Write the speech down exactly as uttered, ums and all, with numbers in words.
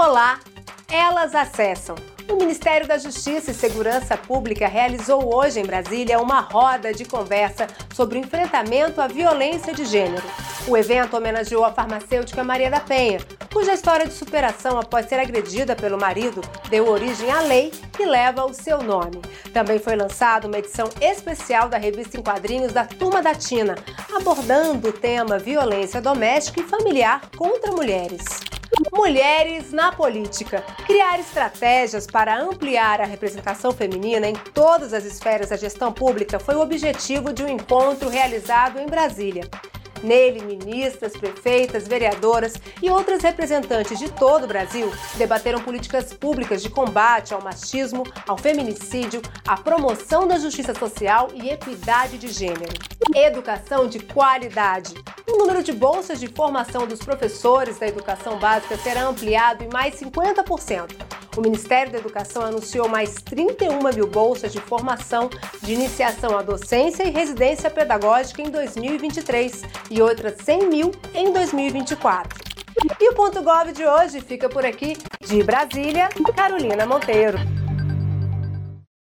Olá, elas acessam. O Ministério da Justiça e Segurança Pública realizou hoje em Brasília uma roda de conversa sobre o enfrentamento à violência de gênero. O evento homenageou a farmacêutica Maria da Penha, cuja história de superação após ser agredida pelo marido deu origem à lei que leva o seu nome. Também foi lançada uma edição especial da revista em quadrinhos da Turma da Tina, abordando o tema violência doméstica e familiar contra mulheres. Mulheres na política. Criar estratégias para ampliar a representação feminina em todas as esferas da gestão pública foi o objetivo de um encontro realizado em Brasília. Nele, ministras, prefeitas, vereadoras e outras representantes de todo o Brasil debateram políticas públicas de combate ao machismo, ao feminicídio, à promoção da justiça social e equidade de gênero. Educação de qualidade. O número de bolsas de formação dos professores da educação básica será ampliado em mais cinquenta por cento. O Ministério da Educação anunciou mais trinta e uma mil bolsas de formação de iniciação à docência e residência pedagógica em dois mil e vinte e três e outras cem mil em dois mil e vinte e quatro. E o Ponto Gov de hoje fica por aqui. De Brasília, Carolina Monteiro.